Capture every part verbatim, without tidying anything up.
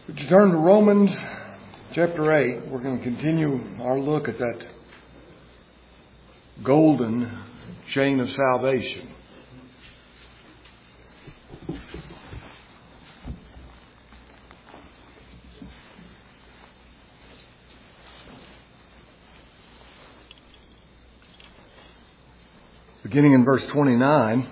Would you turn to Romans chapter eight? We're going to continue our look at that golden chain of salvation. Beginning in verse twenty-nine.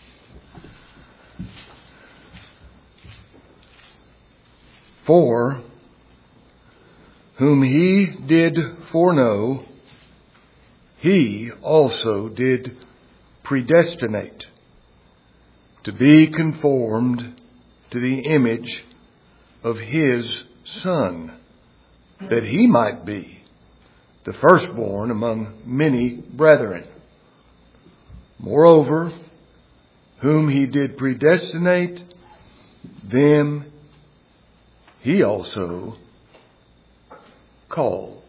For whom he did foreknow, he also did predestinate to be conformed to the image of his Son, that he might be the firstborn among many brethren. Moreover, whom he did predestinate, them he also called.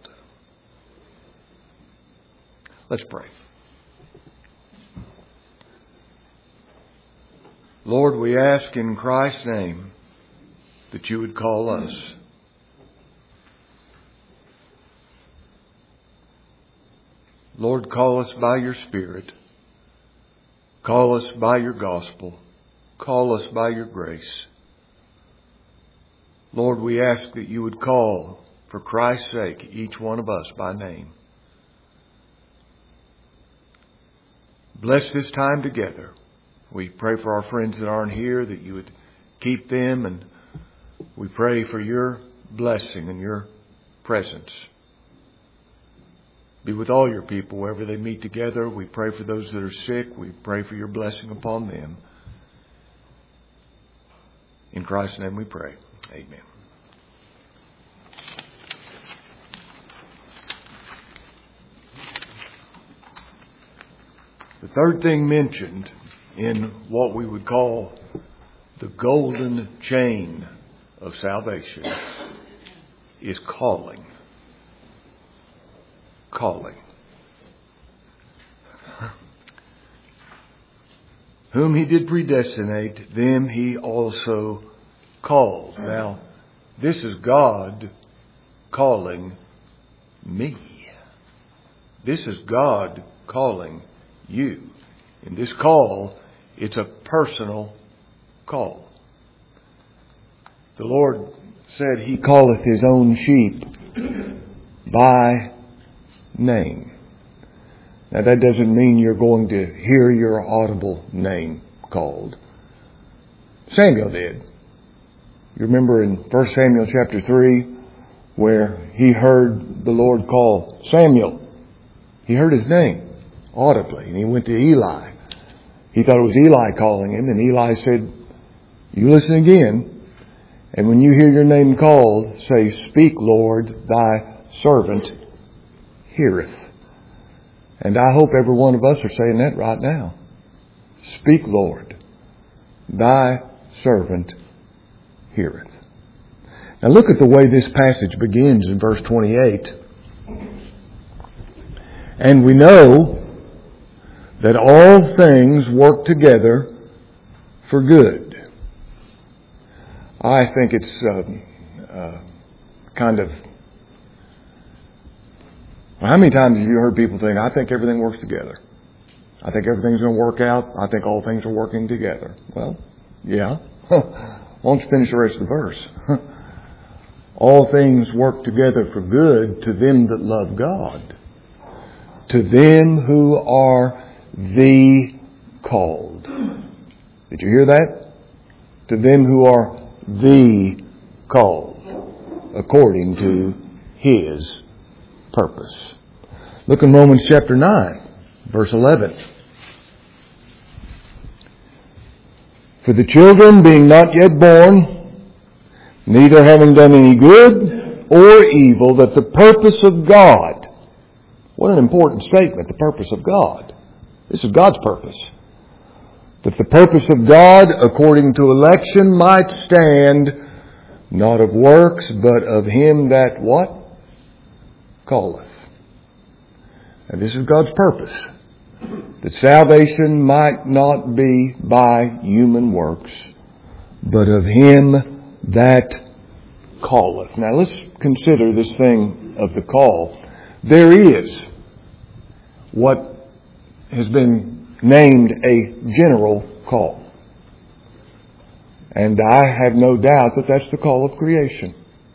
Let's pray. Lord, we ask in Christ's name that you would call us. Lord, call us by your Spirit. Call us by your gospel. Call us by your grace. Lord, we ask that you would call, for Christ's sake, each one of us by name. Bless this time together. We pray for our friends that aren't here, that you would keep them, and we pray for your blessing and your presence. Be with all your people wherever they meet together. We pray for those that are sick. We pray for your blessing upon them. In Christ's name we pray. Amen. The third thing mentioned in what we would call the golden chain of salvation is calling. Calling. Whom he did predestinate, them he also called. Now, this is God calling me. This is God calling you. In this call, it's a personal call. The Lord said he calleth his own sheep by name. Now that doesn't mean you're going to hear your audible name called. Samuel did. You remember in First Samuel chapter three, where he heard the Lord call Samuel. He heard his name audibly, and he went to Eli. He thought it was Eli calling him, and Eli said, you listen again, and when you hear your name called, say, speak, Lord, thy servant heareth. And I hope every one of us are saying that right now. Speak, Lord, thy servant heareth. Now look at the way this passage begins in verse twenty-eight. And we know that all things work together for good. I think it's uh, uh, kind of... Well, how many times have you heard people think, I think everything works together. I think everything's going to work out. I think all things are working together. Well, yeah. Why don't you finish the rest of the verse? All things work together for good to them that love God, to them who are the called. Did you hear that? To them who are the called, according to his purpose. Look in Romans chapter nine, verse eleven. For the children being not yet born, neither having done any good or evil, that the purpose of God, what an important statement, the purpose of God. This is God's purpose. That the purpose of God, according to election, might stand, not of works, but of him that what? Calleth. And this is God's purpose. That salvation might not be by human works, but of him that calleth. Now let's consider this thing of the call. There is what has been named a general call. And I have no doubt that that's the call of creation.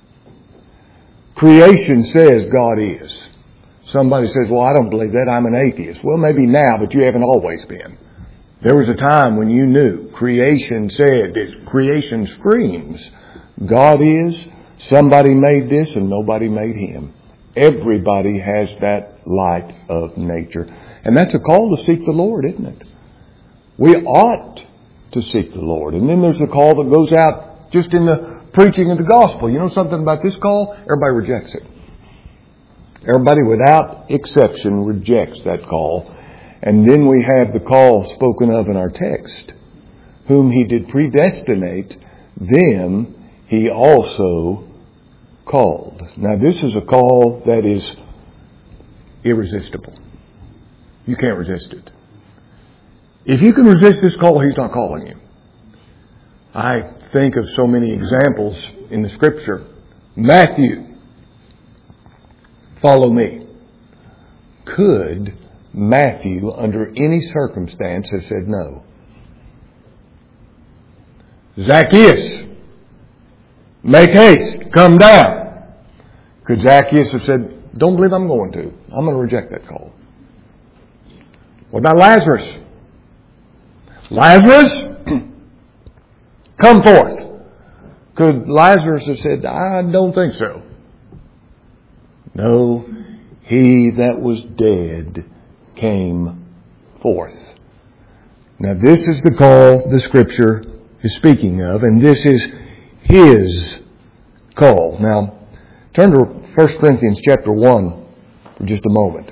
Creation says God is. Somebody says, well, I don't believe that. I'm an atheist. Well, maybe now, but you haven't always been. There was a time when you knew. Creation said this. Creation screams. God is. Somebody made this and nobody made him. Everybody has that light of nature. And that's a call to seek the Lord, isn't it? We ought to seek the Lord. And then there's the call that goes out just in the preaching of the gospel. You know something about this call? Everybody rejects it. Everybody without exception rejects that call. And then we have the call spoken of in our text. Whom he did predestinate, them he also called. Now this is a call that is irresistible. You can't resist it. If you can resist this call, he's not calling you. I think of so many examples in the Scripture. Matthew, follow me. Could Matthew, under any circumstance, have said no? Zacchaeus, make haste, come down. Could Zacchaeus have said, don't believe I'm going to. I'm going to reject that call. What about Lazarus? Lazarus, come forth. Could Lazarus have said, I don't think so? No, he that was dead came forth. Now this is the call the Scripture is speaking of, and this is his call. Now, turn to First Corinthians chapter one for just a moment.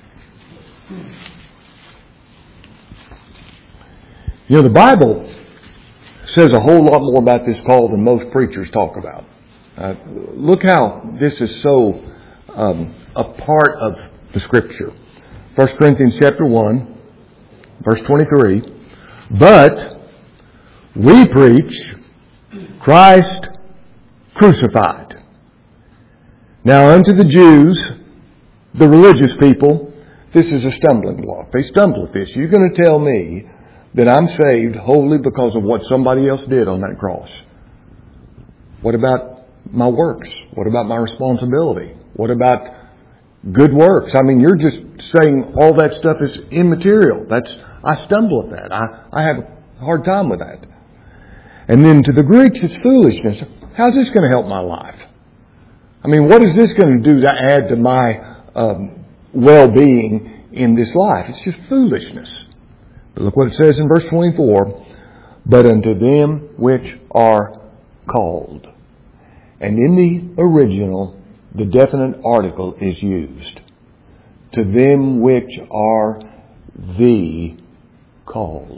You know, the Bible says a whole lot more about this call than most preachers talk about. Uh, look how this is so um, a part of the Scripture. First Corinthians chapter one, verse twenty-three. But we preach Christ crucified. Now unto the Jews, the religious people, this is a stumbling block. They stumble at this. You're going to tell me that I'm saved wholly because of what somebody else did on that cross. What about my works? What about my responsibility? What about good works? I mean, you're just saying all that stuff is immaterial. That's, I stumble at that. I, I have a hard time with that. And then to the Greeks, it's foolishness. How's this going to help my life? I mean, what is this going to do to add to my um, well-being in this life? It's just foolishness. But look what it says in verse twenty-four. But unto them which are called. And in the original, the definite article is used. To them which are the called.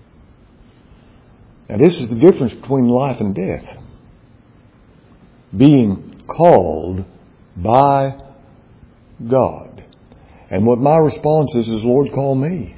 Now this is the difference between life and death. Being called by God. And what my response is, is Lord, call me.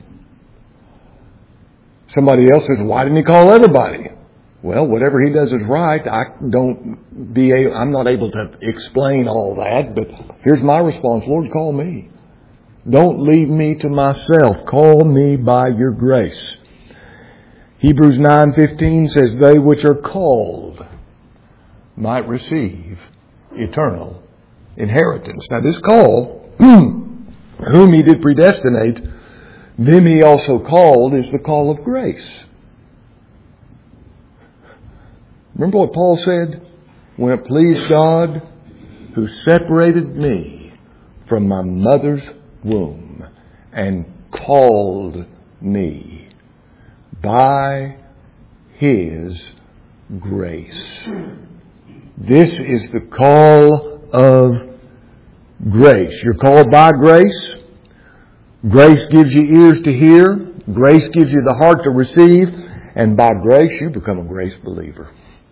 Somebody else says, why didn't he call everybody? Well, whatever he does is right. I don't be able, I'm not able to explain all that, but here's my response. Lord, call me. Don't leave me to myself. Call me by your grace. Hebrews nine fifteen says, they which are called might receive eternal inheritance. Now this call, whom he did predestinate, them he also called, is the call of grace. Remember what Paul said? When it pleased God, who separated me from my mother's womb and called me by his grace. This is the call of grace. You're called by grace. Grace gives you ears to hear. Grace gives you the heart to receive. And by grace, you become a grace believer.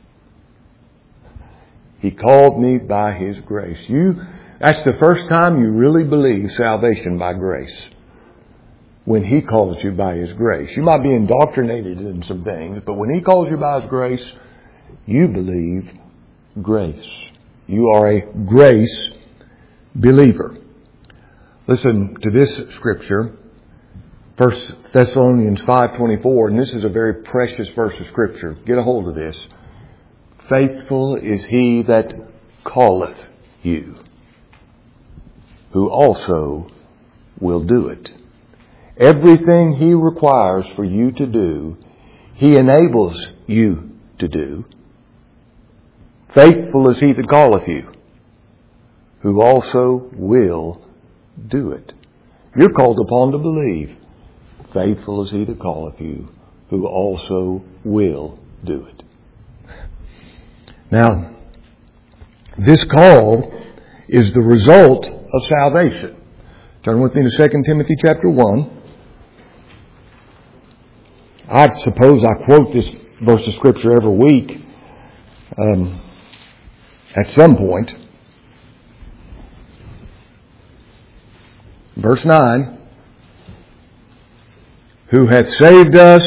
He called me by his grace. You, that's the first time you really believe salvation by grace. When he calls you by his grace. You might be indoctrinated in some things, but when he calls you by his grace, you believe grace. You are a grace believer. Listen to this scripture, First Thessalonians five twenty-four, and this is a very precious verse of scripture. Get a hold of this. Faithful is he that calleth you, who also will do it. Everything he requires for you to do, he enables you to do. Faithful is he that calleth you, who also will do it. You're called upon to believe. Faithful is he that calleth you, who also will do it. Now, this call is the result of salvation. Turn with me to Second Timothy chapter one. I suppose I quote this verse of Scripture every week um, at some point. Verse nine. Who hath saved us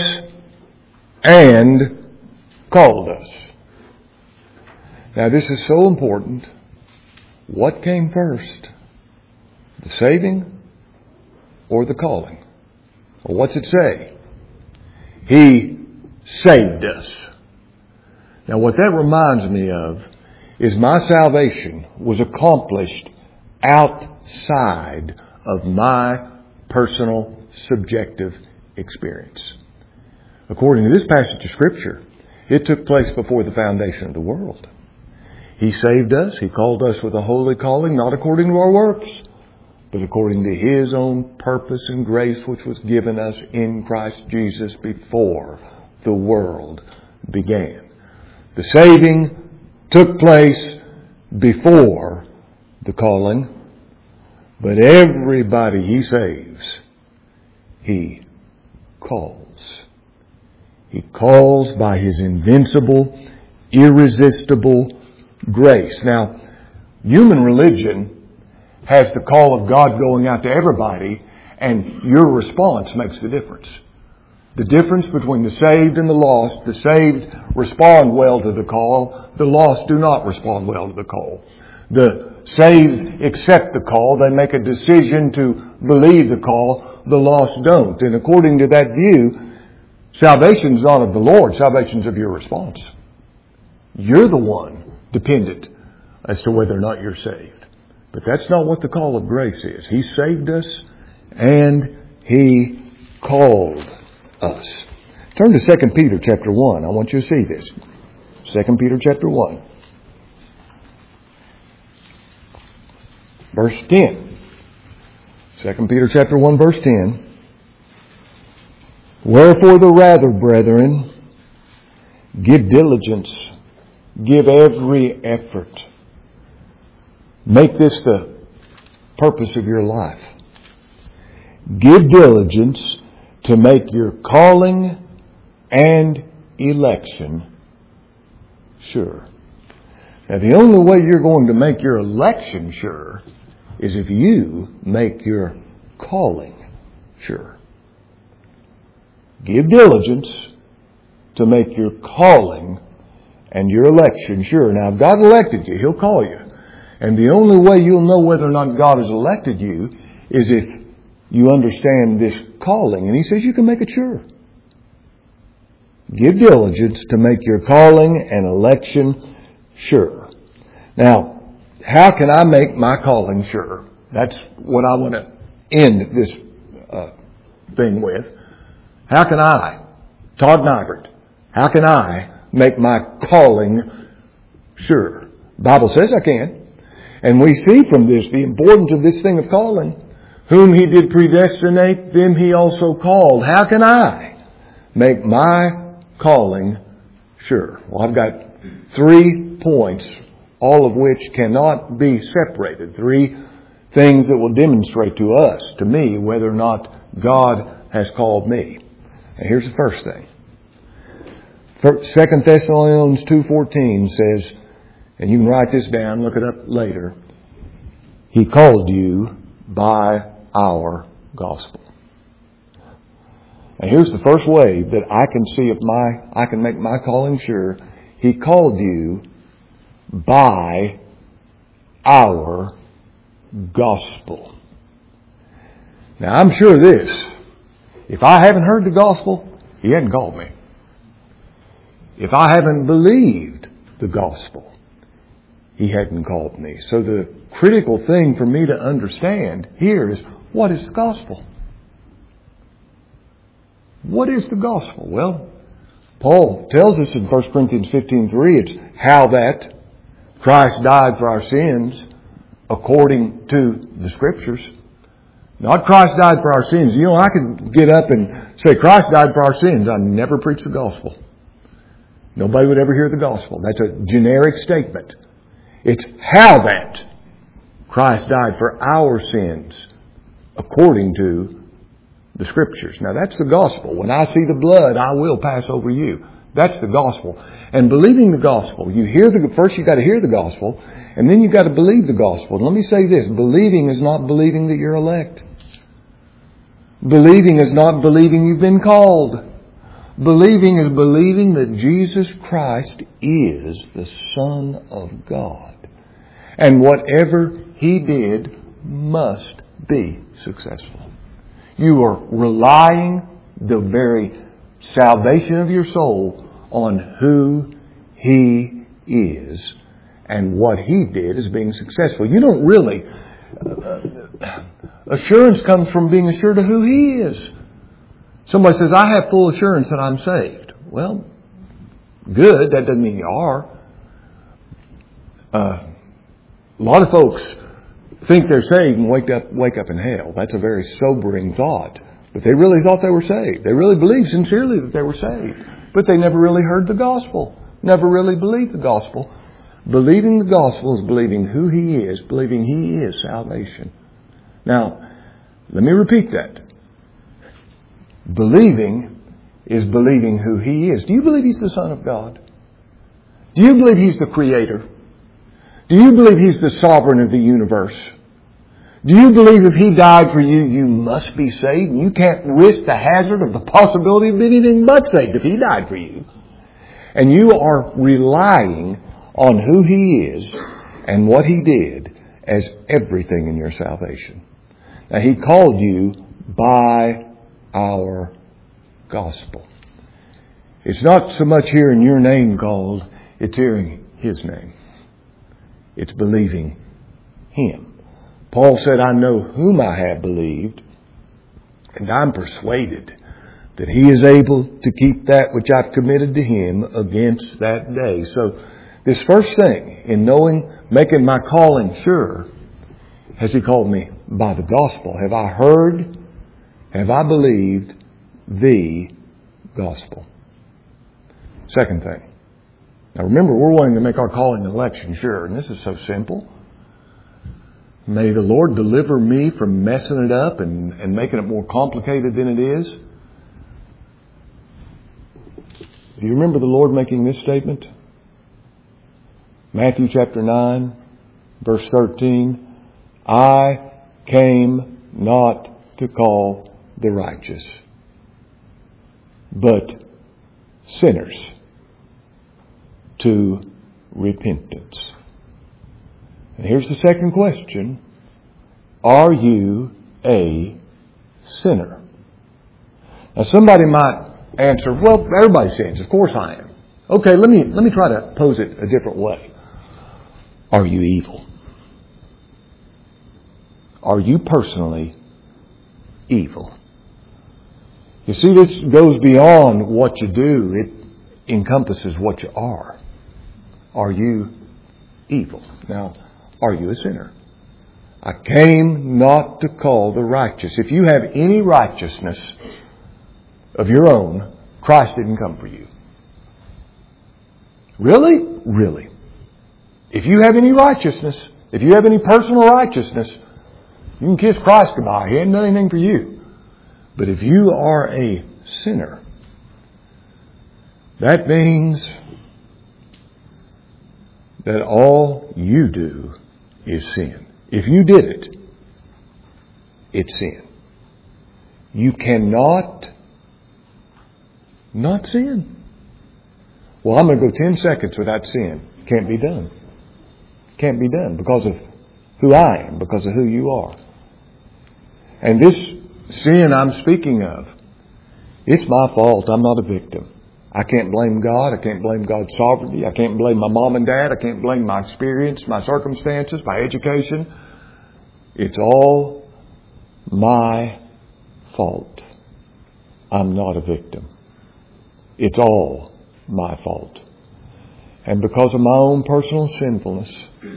and called us. Now this is so important. What came first? The saving or the calling? Well, what's it say? He saved us. Now what that reminds me of is my salvation was accomplished outside of my personal subjective experience. According to this passage of Scripture, it took place before the foundation of the world. He saved us. He called us with a holy calling, not according to our works, but according to His own purpose and grace, which was given us in Christ Jesus before the world began. The saving took place before the calling, but everybody He saves, He calls. He calls by His invincible, irresistible grace. Now, human religion has the call of God going out to everybody, and your response makes the difference. The difference between the saved and the lost: the saved respond well to the call, the lost do not respond well to the call. The saved accept the call, they make a decision to believe the call, the lost don't. And according to that view, salvation is not of the Lord, salvation is of your response. You're the one dependent as to whether or not you're saved. But that's not what the call of grace is. He saved us and He called us. Turn to Second Peter chapter one. I want you to see this. Second Peter chapter one. Verse ten. Second Peter chapter one verse ten. Wherefore the rather, brethren, give diligence, give every effort. Make this the purpose of your life. Give diligence to make your calling and election sure. Now, the only way you're going to make your election sure is if you make your calling sure. Give diligence to make your calling and your election sure. Now, if God elected you, He'll call you. And the only way you'll know whether or not God has elected you is if you understand this calling. And He says you can make it sure. Give diligence to make your calling and election sure. Now, how can I make my calling sure? That's what I want to end this uh, thing with. How can I, Todd Nygert, how can I make my calling sure? The Bible says I can. And we see from this the importance of this thing of calling. Whom He did predestinate, them He also called. How can I make my calling sure? Well, I've got three points, all of which cannot be separated. Three things that will demonstrate to us, to me, whether or not God has called me. And here's the first thing. Second Thessalonians two fourteen says, and you can write this down, look it up later. He called you by our gospel. And here's the first way that I can see if my I can make my calling sure. He called you by our gospel. Now, I'm sure of this. If I haven't heard the gospel, He hadn't called me. If I haven't believed the gospel, He hadn't called me. So the critical thing for me to understand here is, what is the gospel? What is the gospel? Well, Paul tells us in First Corinthians fifteen three, it's how that Christ died for our sins according to the Scriptures. Not Christ died for our sins. You know, I could get up and say Christ died for our sins. I never preach the gospel. Nobody would ever hear the gospel. That's a generic statement. It's how that Christ died for our sins according to the Scriptures. Now that's the gospel. When I see the blood, I will pass over you. That's the gospel. And believing the gospel, you hear the first you got to hear the gospel, and then you got to believe the gospel. And let me say this, believing is not believing that you're elect. Believing is not believing you've been called. Believing is believing that Jesus Christ is the Son of God. And whatever He did must be successful. You are relying the very salvation of your soul on who He is and what He did as being successful. You don't really... Uh, assurance comes from being assured of who He is. Somebody says, I have full assurance that I'm saved. Well, good. That doesn't mean you are. Uh, a lot of folks think they're saved and wake up, wake up in hell. That's a very sobering thought. But they really thought they were saved. They really believed sincerely that they were saved. But they never really heard the gospel. Never really believed the gospel. Believing the gospel is believing who He is. Believing He is salvation. Now, let me repeat that. Believing is believing who He is. Do you believe He's the Son of God? Do you believe He's the Creator? Do you believe He's the sovereign of the universe? Do you believe if He died for you, you must be saved? And you can't risk the hazard of the possibility of being anything but saved if He died for you. And you are relying on who He is and what He did as everything in your salvation. Now, He called you by our gospel. It's not so much hearing your name called, it's hearing His name. It's believing Him. Paul said, I know whom I have believed, and I'm persuaded that He is able to keep that which I've committed to Him against that day. So this first thing in knowing, making my calling sure, has He called me by the gospel? Have I heard? Have I believed the gospel? Second thing. Now remember, we're wanting to make our calling and election sure, and this is so simple. May the Lord deliver me from messing it up and, and making it more complicated than it is. Do you remember the Lord making this statement? Matthew chapter nine, verse thirteen. I came not to call the righteous, but sinners to repentance. And here's the second question. Are you a sinner? Now somebody might answer, well, everybody sins. Of course I am. Okay, let me, let me try to pose it a different way. Are you evil? Are you personally evil? You see, this goes beyond what you do. It encompasses what you are. Are you evil? Now, are you a sinner? I came not to call the righteous. If you have any righteousness of your own, Christ didn't come for you. Really? Really. If you have any righteousness, if you have any personal righteousness, you can kiss Christ goodbye. He hadn't done anything for you. But if you are a sinner, that means that all you do is sin. If you did it, it's sin. You cannot not sin. Well, I'm going to go ten seconds without sin. Can't be done. Can't be done because of who I am because of who you are. And this sin I'm speaking of, it's my fault. I'm not a victim. I can't blame God. I can't blame God's sovereignty. I can't blame my mom and dad. I can't blame my experience, my circumstances, my education. It's all my fault. I'm not a victim. It's all my fault. And because of my own personal sinfulness,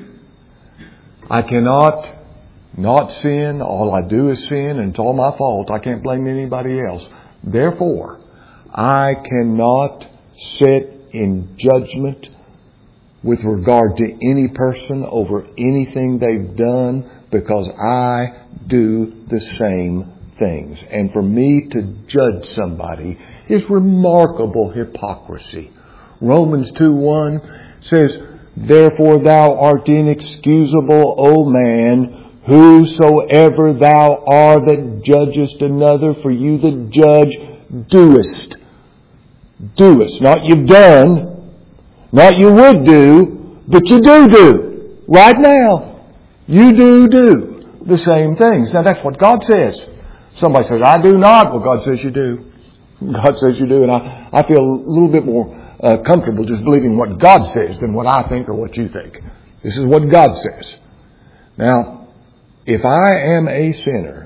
I cannot not sin. All I do is sin, and it's all my fault. I can't blame anybody else. Therefore, I cannot sit in judgment with regard to any person over anything they've done, because I do the same things. And for me to judge somebody is remarkable hypocrisy. Romans two one says, "Therefore thou art inexcusable, O man, whosoever thou art that judgest another, for you that judge doest." Doest. Not you've done, not you would do, but you do do. Right now. You do do the same things. Now that's what God says. Somebody says, "I do not." Well, God says you do. God says you do. And I, I feel a little bit more uh, comfortable just believing what God says than what I think or what you think. This is what God says. Now, if I am a sinner,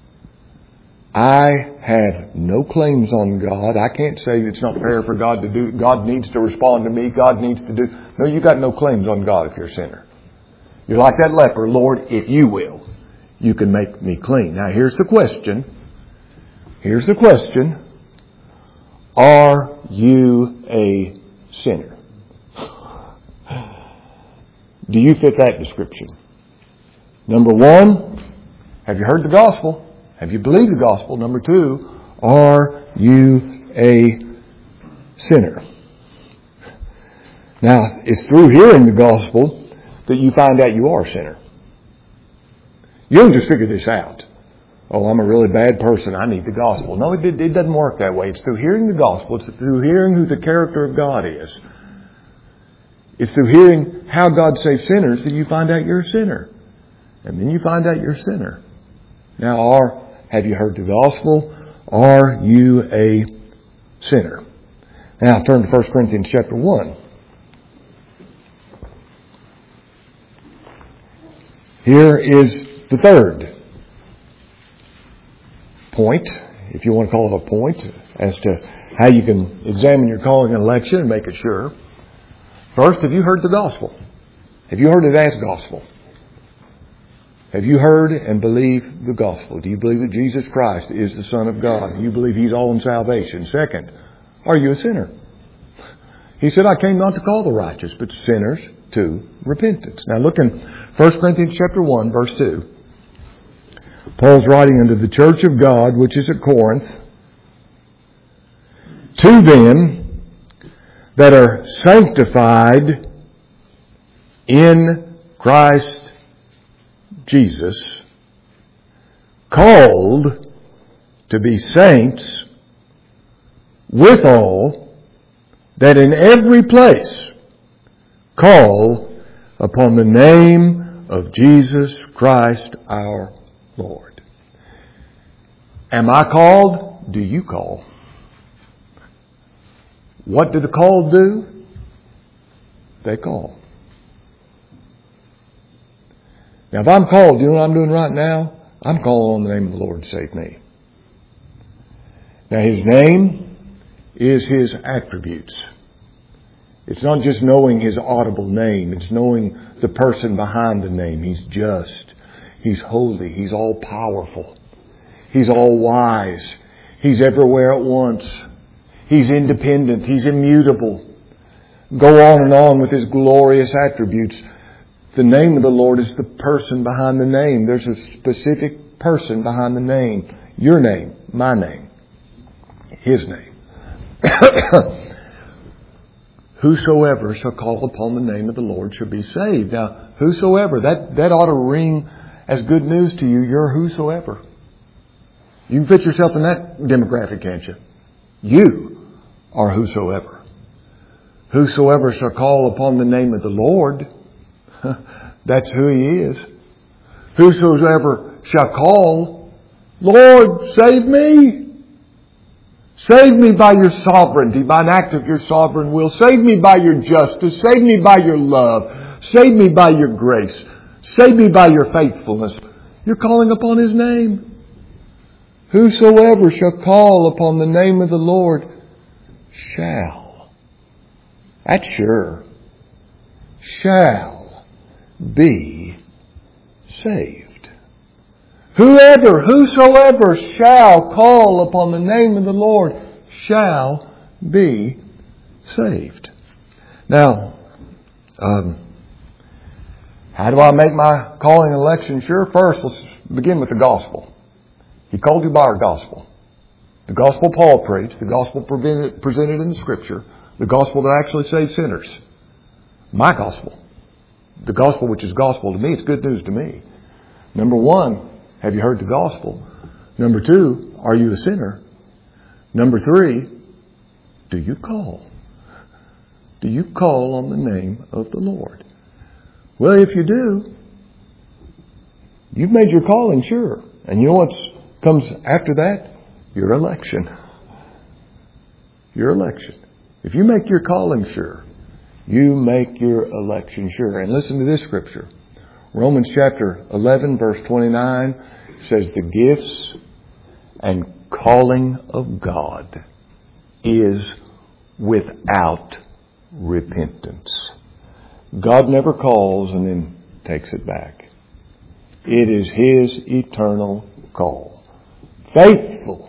I have no claims on God. I can't say it's not fair for God to do. God needs to respond to me. God needs to do. No, you got no claims on God if you're a sinner. You're like that leper. "Lord, if you will, you can make me clean." Now here's the question. Here's the question. Are you a sinner? Do you fit that description? Number one, have you heard the gospel? Have you believed the gospel? Number two, are you a sinner? Now, it's through hearing the gospel that you find out you are a sinner. You don't just figure this out. "Oh, I'm a really bad person. I need the gospel." No, it, it doesn't work that way. It's through hearing the gospel. It's through hearing who the character of God is. It's through hearing how God saves sinners that you find out you're a sinner. And then you find out you're a sinner. Now, are, have you heard the gospel? Are you a sinner? Now, turn to First Corinthians chapter one. Here is the third point, if you want to call it a point, as to how you can examine your calling and election and make it sure. First, have you heard the gospel? Have you heard it as gospel? Have you heard and believed the gospel? Do you believe that Jesus Christ is the Son of God? Do you believe He's all in salvation? Second, are you a sinner? He said, "I came not to call the righteous, but sinners to repentance." Now look in First Corinthians chapter one, verse two. Paul's writing unto the church of God, which is at Corinth, "To them that are sanctified in Christ Jesus, called to be saints, withal, that in every place call upon the name of Jesus Christ our Lord." Am I called? Do you call? What do the called do? They call. Now, if I'm called, you know what I'm doing right now? I'm calling on the name of the Lord to save me. Now, His name is His attributes. It's not just knowing His audible name. It's knowing the person behind the name. He's just. He's holy. He's all powerful. He's all wise. He's everywhere at once. He's independent. He's immutable. Go on and on with His glorious attributes. The name of the Lord is the person behind the name. There's a specific person behind the name. Your name, my name, His name. "Whosoever shall call upon the name of the Lord shall be saved." Now, whosoever, that, that ought to ring as good news to you. You're whosoever. You can fit yourself in that demographic, can't you? You are whosoever. "Whosoever shall call upon the name of the Lord," that's who He is. Whosoever shall call, Lord, save me. Save me by your sovereignty, by an act of your sovereign will. Save me by your justice. Save me by your love. Save me by your grace. Save me by your faithfulness. You're calling upon His name. Whosoever shall call upon the name of the Lord shall. That's sure. Shall be saved. Whoever, whosoever shall call upon the name of the Lord shall be saved. Now, um, how do I make my calling and election sure? First, let's begin with the gospel. He called you by our gospel. The gospel Paul preached, the gospel presented in the Scripture, the gospel that actually saves sinners. My gospel. The gospel which is gospel to me, it's good news to me. Number one, have you heard the gospel? Number two, are you a sinner? Number three, do you call? Do you call on the name of the Lord? Well, if you do, you've made your calling sure. And you know what comes after that? Your election. Your election. If you make your calling sure, you make your election sure. And listen to this scripture. Romans chapter eleven verse twenty-nine says the gifts and calling of God is without repentance. God never calls and then takes it back. It is His eternal call. Faithful,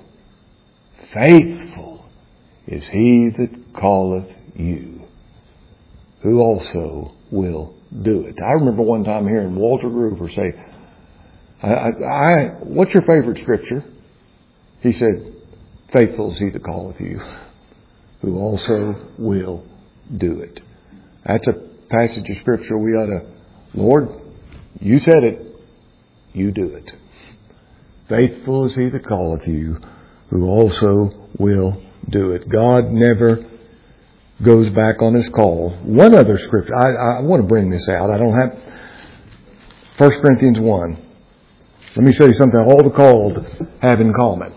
faithful is He that calleth you, who also will do it. I remember one time hearing Walter Groover say, I, I, I, what's your favorite scripture? He said, faithful is He that calleth you, who also will do it. That's a passage of scripture we ought to, Lord, you said it, you do it. Faithful is He that calleth you, who also will do it. God never goes back on His call. One other scripture, I, I want to bring this out. I don't have, First Corinthians one. Let me show you something all the called have in common.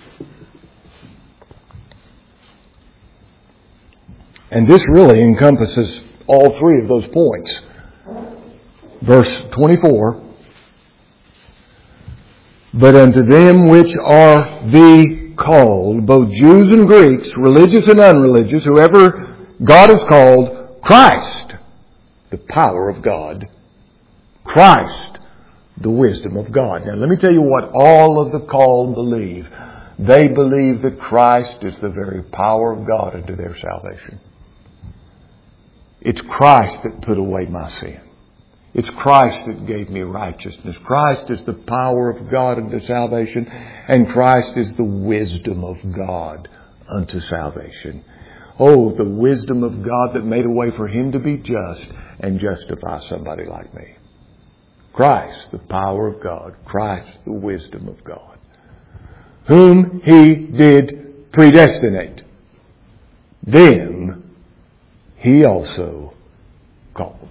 And this really encompasses all three of those points. Verse twenty-four. But unto them which are the called, both Jews and Greeks, religious and unreligious, whoever God has called, Christ, the power of God. Christ, the wisdom of God. Now let me tell you what all of the called believe. They believe that Christ is the very power of God unto their salvation. It's Christ that put away my sin. It's Christ that gave me righteousness. Christ is the power of God unto salvation, and Christ is the wisdom of God unto salvation. Oh, the wisdom of God that made a way for Him to be just and justify somebody like me. Christ, the power of God. Christ, the wisdom of God. Whom He did predestinate. Them He also called.